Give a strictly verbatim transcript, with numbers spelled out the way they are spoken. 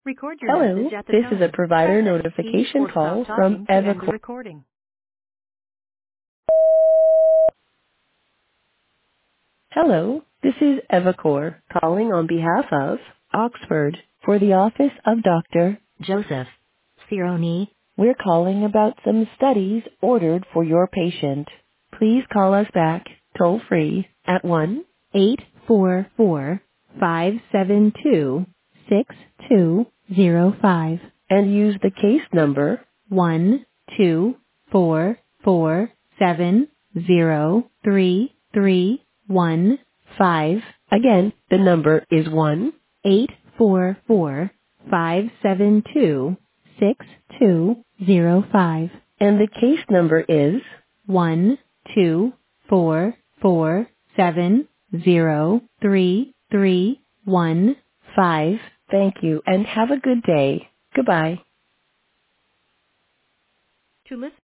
Record your Hello, message at the this is a tone. provider Press any key notification or stop call from talking to end the Evacor. recording. Hello, this is Evacor calling on behalf of Oxford for the office of Doctor Joseph Cironi. We're calling about some studies ordered for your patient. Please call us back toll free at one eight four four, five seven two, six two zero five and use the case number one two four four seven zero three three one five. Again, the number is one eight four four, five seven two, six two zero five and the case number is one two four four seven zero three three one five. Thank you and have a good day. Goodbye. To listen